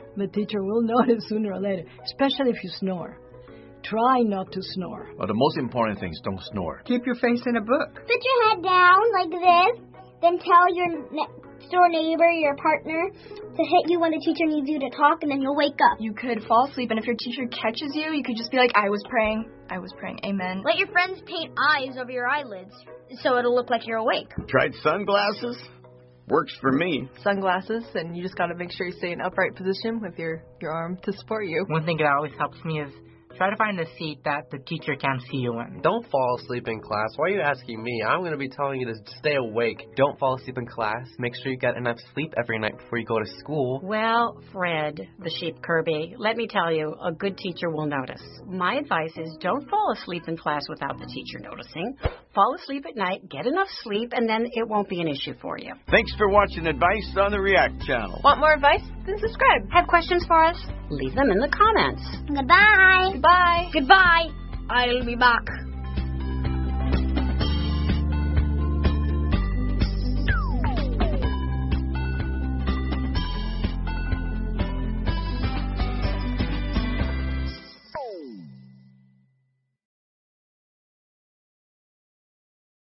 The teacher will notice sooner or later, especially if you snore. Try not to snore. Well, the most important thing is don't snore. Keep your face in a book. Put your head down like this. Then tell your next-door neighbor, your partner, to hit you when the teacher needs you to talk, and then you'll wake up. You could fall asleep, and if your teacher catches you, you could just be like, I was praying. Amen. Let your friends paint eyes over your eyelids so it'll look like you're awake. Tried sunglasses? Works for me. Sunglasses, and you just got to make sure you stay in upright position with your arm to support you. One thing that always helps me is try to find a seat that the teacher can't see you in. Don't fall asleep in class. Why are you asking me? I'm going to be telling you to stay awake. Don't fall asleep in class. Make sure you get enough sleep every night before you go to school. Well, Fred, the sheep Kirby, let me tell you, a good teacher will notice. My advice is don't fall asleep in class without the teacher noticing. Fall asleep at night, get enough sleep, and then it won't be an issue for you. Thanks for watching Advice on the React channel. Want more advice? Then subscribe. Have questions for us? Leave them in the comments. Goodbye. Goodbye. Goodbye. I'll be back.